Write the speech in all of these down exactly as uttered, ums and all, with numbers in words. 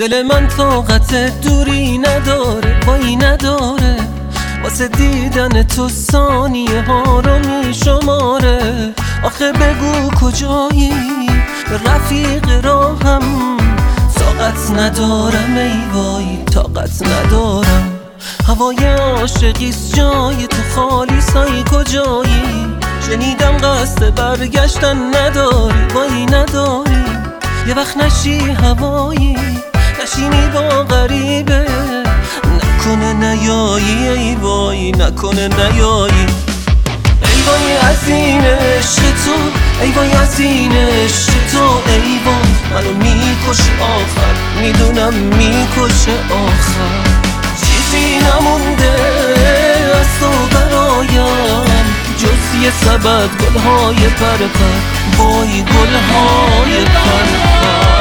دل من طاقت دوری نداره، وای نداره، واسه دیدن تو ثانیه ها رو می شماره. آخه بگو کجایی رفیق راهم، طاقت ندارم ای وای طاقت ندارم. هوای عاشقیست جای تو خالی سایی کجایی؟ شنیدم قصد برگشتن نداری، وای نداری. یه وقت نشی هوایی نشینی با غریبه، نکنه نیایی ای وای نکنه نیایی. ای وای از این عشق تو، ای وای از این عشق تو، ای وای منو میکشه آخر، میدونم میکشه آخر. چیزی نمونده از تو برایم جز یه سبد گلهای پرپر، وای گلهای پرپر.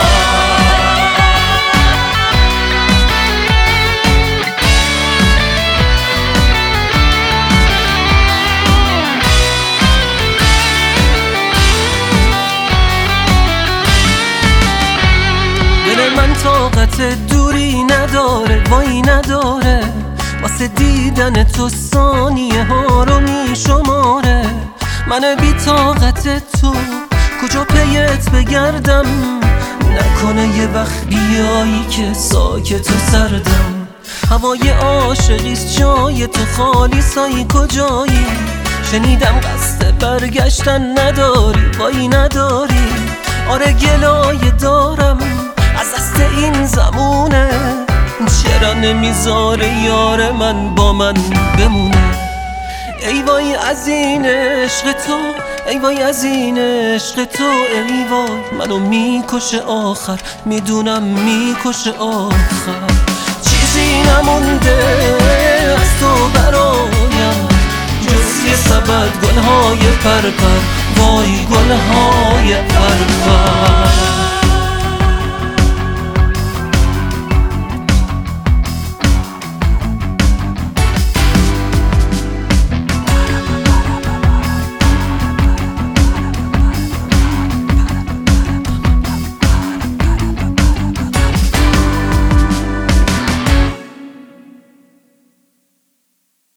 دل من طاقت دوری نداره، وای نداره، واسه دیدن تو ثانیه ها رو می شماره. من بی طاقت تو کجا پیت بگردم، نکنه یه وقت بیایی که ساکت و سردم. هوای عاشقیست جای تو خالی سایی کجایی؟ شنیدم قصد برگشتن نداری، وای نداری. آره گلایه دارم از دست این زمونه، چرا نمیذاره یار من با من بمونه. ای وای از این عشق تو، ای وای از این عشق تو، ای وای منو میکشه آخر، میدونم میکشه آخر. چیزی نمونده از تو برایم جز یه سبد گلهای پرپر، وای گلهای